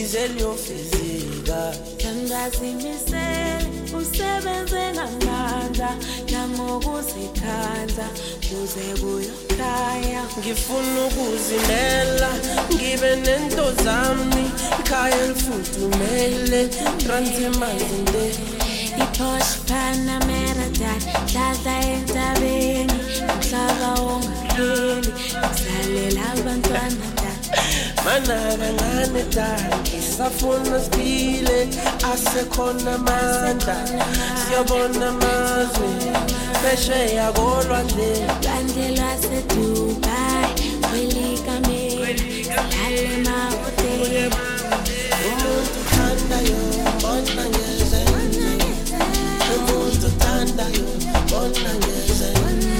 lize liyofezeka. Kangazimisele usebenze ngamandla nangokuzikhandla kuze kuyokhanya. Ngifuna ukuzimela ngibe nento zami, ikhaya elifudumele transimazinde. I-Porsche Panamera dladla entabeni, umhlaba wongapheli kusalela abantwana Mana kancane ngisafuna siphile, asekhona amandla siyabona amazwe phesheya kolwandle. lwandle lwaseDubai kwelikameli silale emahhotela. Umuntu uthandayo bona ngeze, umuntu uthandayo bona ngeze.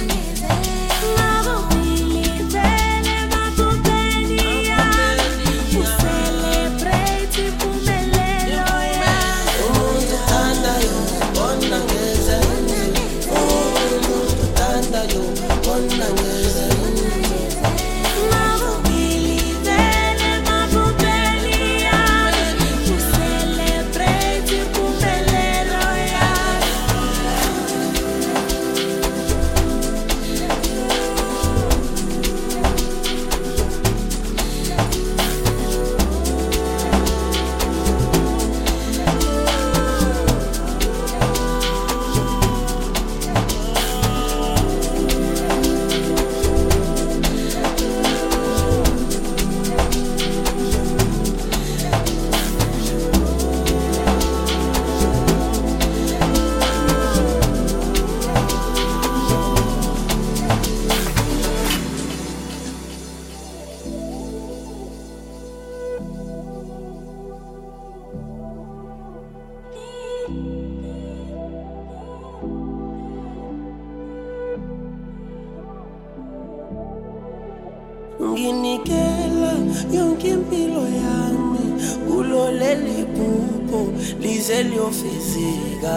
Nginikela yonke impilo yami kulo leli phupho lize liyofezeka.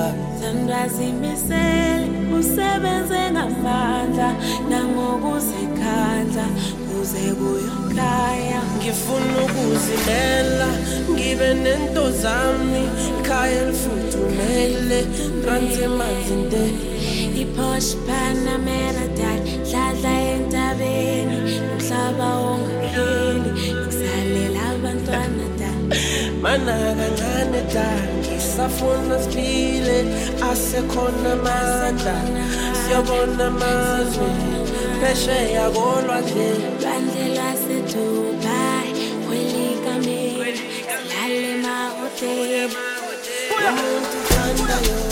Kangazimisele usebenze ngamandla nangokuzikhandla kuze kuyokhanya. Ngifuna ukuzimela ngibe nento zami, ikhaya elifudumele transimazinde. I-Porsche Panamera dladla entabeni, umhlaba wongapheli kusalela abantwana Mana kancane ngisafuna siphile, asekhona amandla siyabona amazwe phesheya kolwandle. lwandle lwaseDubai kwelikameli silale emahhotela. Umuntu uthandayo